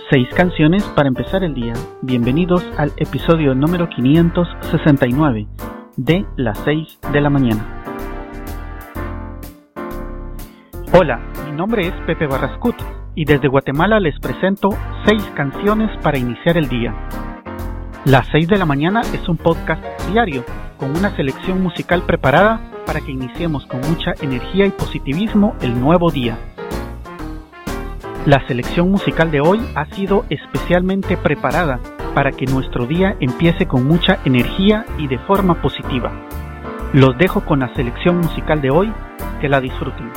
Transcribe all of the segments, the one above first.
6 canciones para empezar el día. Bienvenidos al episodio número 569 de las 6 de la mañana. Hola, mi nombre es Pepe Barrascut y desde Guatemala les presento 6 canciones para iniciar el día. Las 6 de la mañana es un podcast diario con una selección musical preparada para que iniciemos con mucha energía y positivismo el nuevo día. La selección musical de hoy ha sido especialmente preparada para que nuestro día empiece con mucha energía y de forma positiva. Los dejo con la selección musical de hoy, que la disfruten.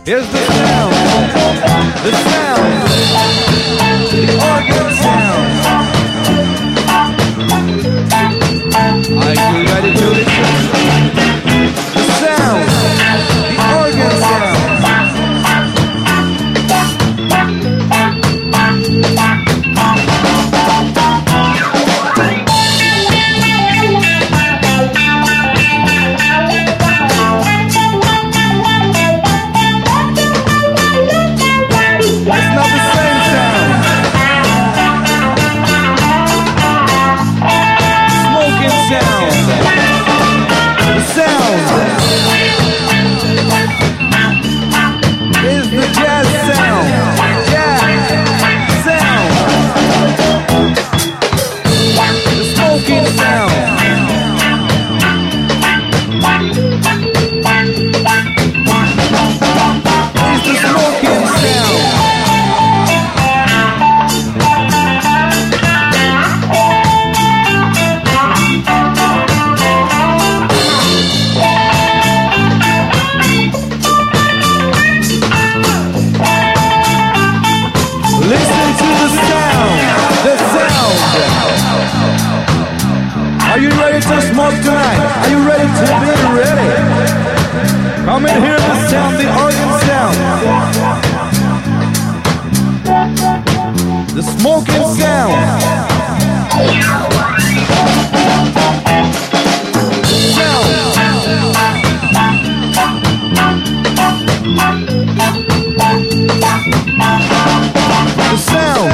Here's the sound, the organ sound. Are you ready to listen? The sound, the organ sound. Come and hear the sound, the organ sound. The smoking sound. The sound.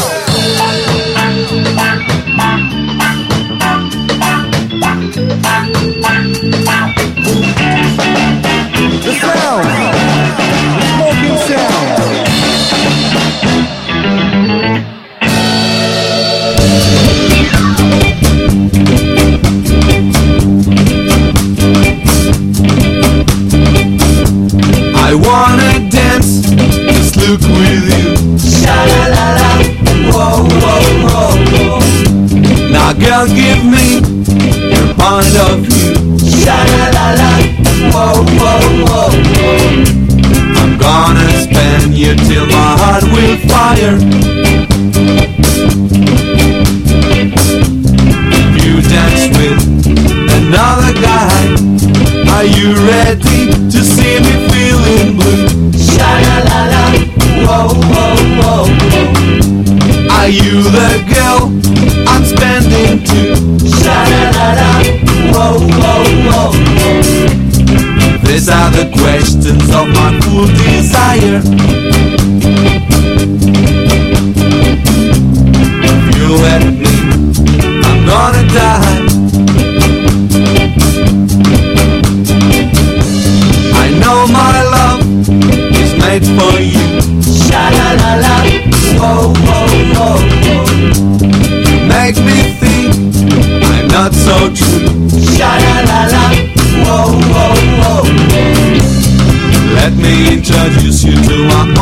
The sound, the smoking sound. I wanna dance, just look with you. Sha-la-la-la, whoa, whoa, whoa, whoa. Now girl, give me your point of view. Sha-la-la-la, whoa, whoa, whoa, whoa. I'm gonna spend you till my heart will fire. If you dance with another guy, are you ready to see me feeling blue? Sha-la-la-la, whoa, whoa, whoa, whoa. Are you the girl I'm spending to? Sha-la-la-la, whoa, whoa, whoa, whoa. These are the questions of my full desire. If you let me, I'm gonna die. I know my love is made for you. Sha-la-la-la, whoa, whoa, whoa, whoa. You make me think I'm not so true. Sha-la-la-la, whoa, whoa, whoa, whoa. Let me introduce you to my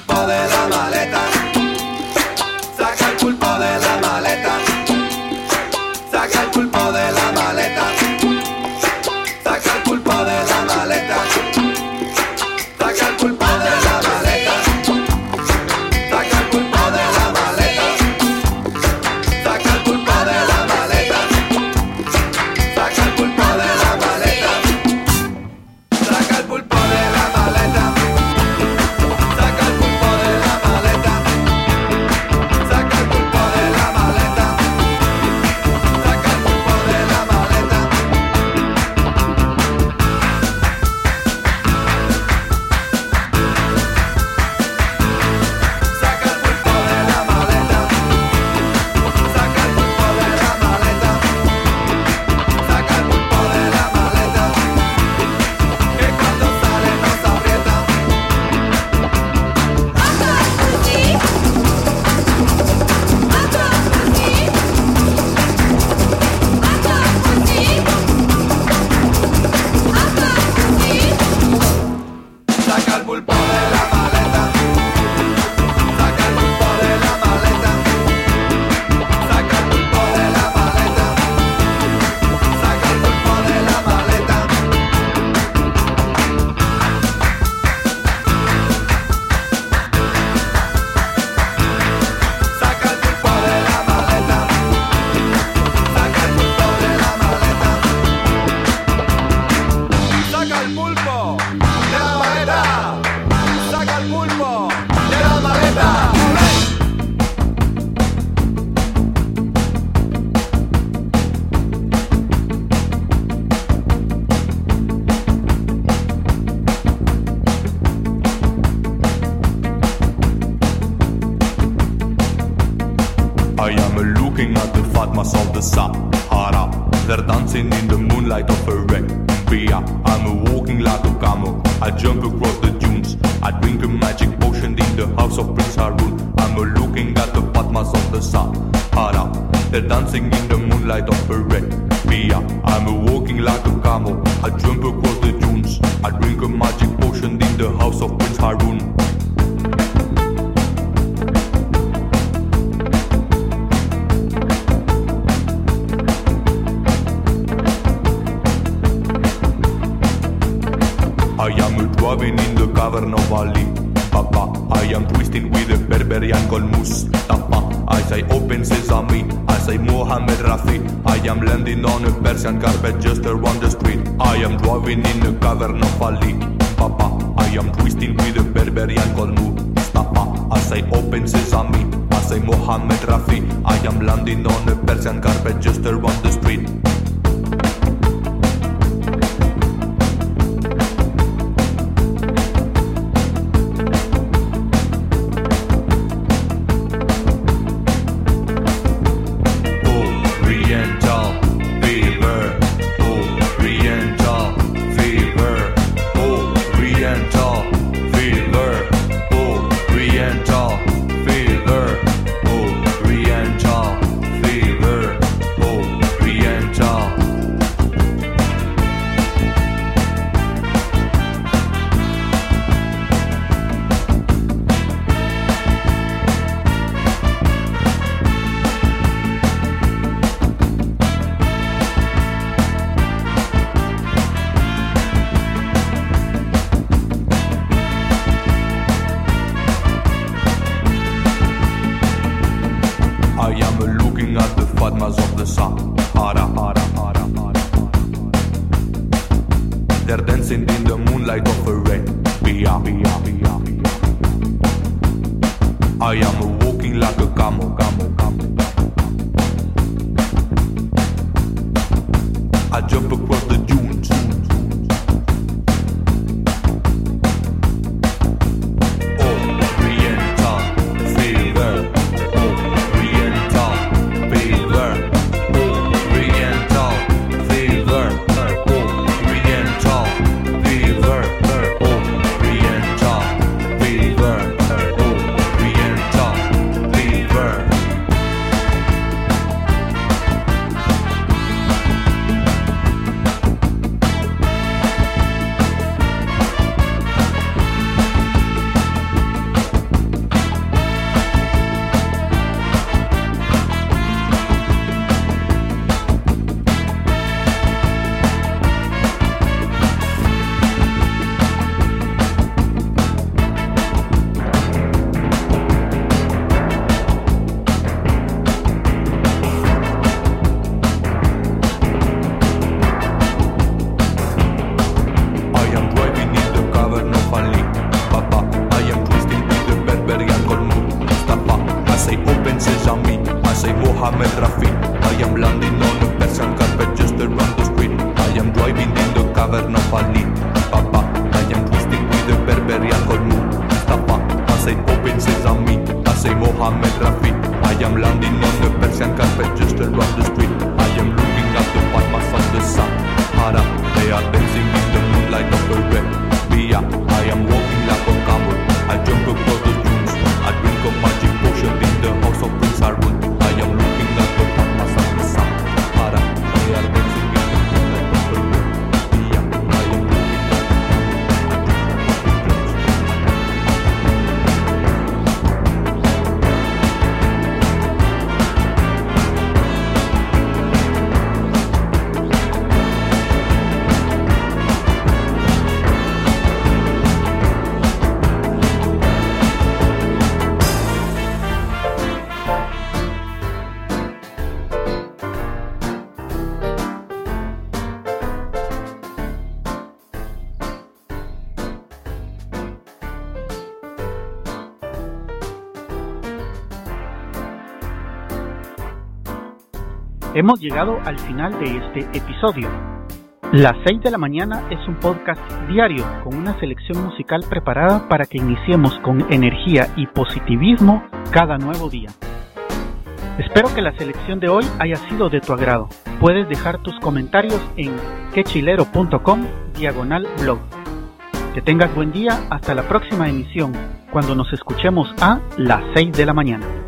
pulpo de la maleta. Saca el pulpo de la maleta. Saca el pulpo de la maleta. Saca el pulpo de la maleta. Saca el pulpo de la maleta. Saca el pulpo de la maleta. Saca el pulpo de la maleta. Saca el pulpo de la maleta. Saca el pulpo de la maleta. Saca el pulpo de la maleta. Saca el pulpo de la maleta. Saca el pulpo de la maleta. Saca el pulpo de la maleta. Saca el pulpo de la maleta. Saca el pulpo de la maleta. Que cuando sale nos aprieta. Saca el pulpo de la maleta. Saca el pulpo de la maleta. Saca el pulpo de la maleta. Saca el pulpo de la maleta. Saca el pulpo de la maleta. Saca el pulpo de la maleta. Saca el pulpo de la maleta. Saca el pulpo de la maleta. I am looking at the Fatmas of the Sahara. They're dancing in the moonlight of Arabia. I'm walking like a camel. I jump across the dunes. I drink a magic potion in the house of Prince Harun. I'm looking at the Fatmas of the Sahara. They're dancing in the moonlight of Arabia. I'm walking like a camel. I jump across the dunes. I drink a magic potion in the house of Prince Harun. I am driving in the cavern of Ali Baba. I am twisting with a Berberian called Mustafa. I say open sesame, I say Mohammed Rafi. I am landing on a Persian carpet just around the street. I am driving in the cavern of Ali Baba. I am twisting with a Berberian called Mustafa. I say open sesame, I say Mohammed Rafi. I am landing on a Persian carpet just around the street. Fatmas of the Sahara. They're dancing in the moonlight of Arabia. I am walking like a camel. I jump across the dunes. Oriental fever. Oriental fever. Oriental fever. Oriental fever. Oriental fever. Oriental fever. Mohammed Rafi. I am landing on the Persian carpet just around the street. I am looking at the Fatmas on the Sahara. They are dancing in the moonlight of Arabia. I am walking like a camel. I jump across the dunes. I drink a magic potion in the house of Prince Harun. I am looking at the Fatmas on the Sahara. They are dancing in the moonlight of Arabia. I am looking at the Hemos llegado al final de este episodio. Las 6 de la mañana es un podcast diario con una selección musical preparada para que iniciemos con energía y positivismo cada nuevo día. Espero que la selección de hoy haya sido de tu agrado. Puedes dejar tus comentarios en quechilero.com/blog. Que tengas buen día, hasta la próxima emisión, cuando nos escuchemos a las 6 de la mañana.